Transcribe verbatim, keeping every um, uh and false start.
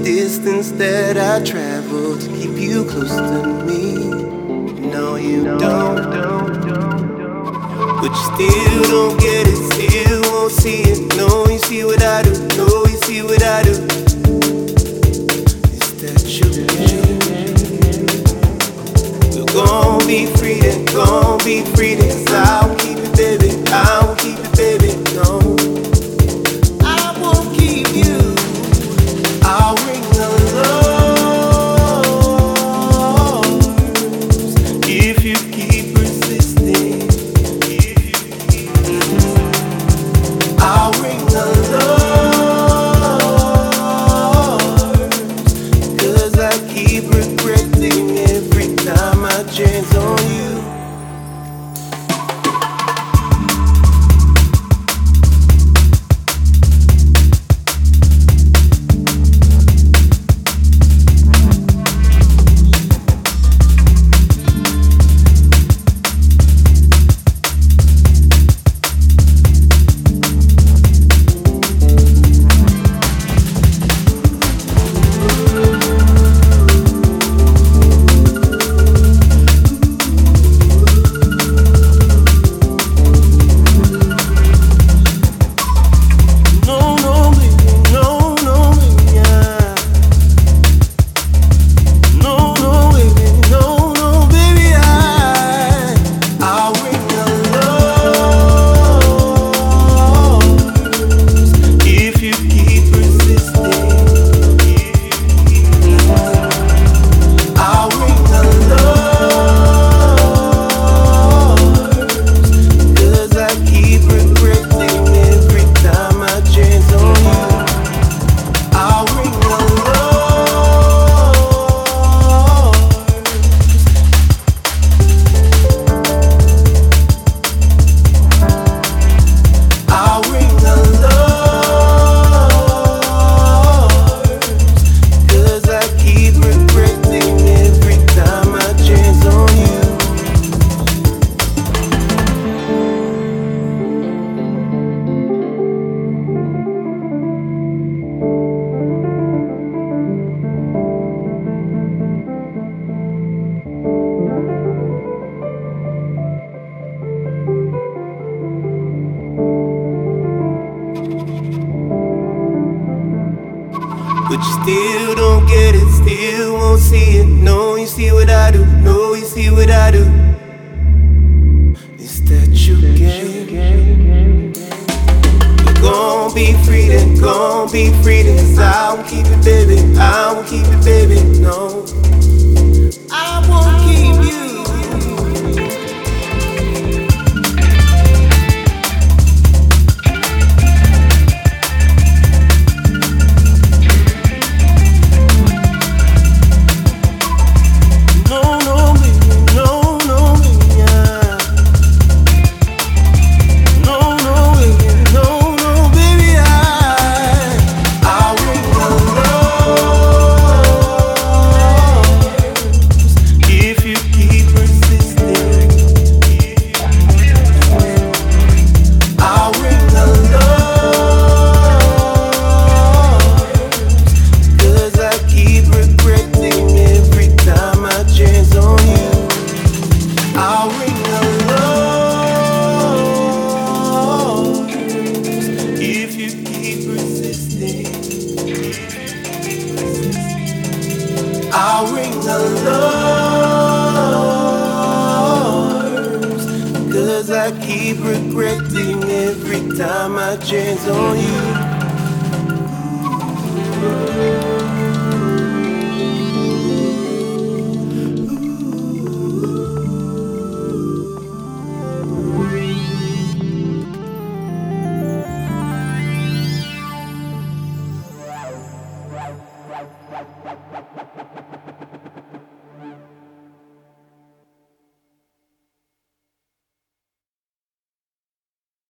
distance that I travel to keep you close to me. No, you don't, but you still don't get it, still won't see it. No, you see what I do, no, you see what I do. It's that you, we're gon' be free then, gon' be free then. 'Cause I won't keep it, baby, I won't keep it, baby, no. I won't keep you, I'll ring the alarms if you keep persisting. I'll ring the alarms, 'cause I keep regretting every time I chance on you. But you still don't get it, still won't see it. No, you see what I do, no, you see what I do. It's that you game. We're gon' be free then, gon' be free then. 'Cause I won't keep it, baby, I won't keep it, baby, no. I won't keep you. I'll ring the alarms, 'cause I keep regretting every time I chance on you. Wow, wow, wow, wow, wow.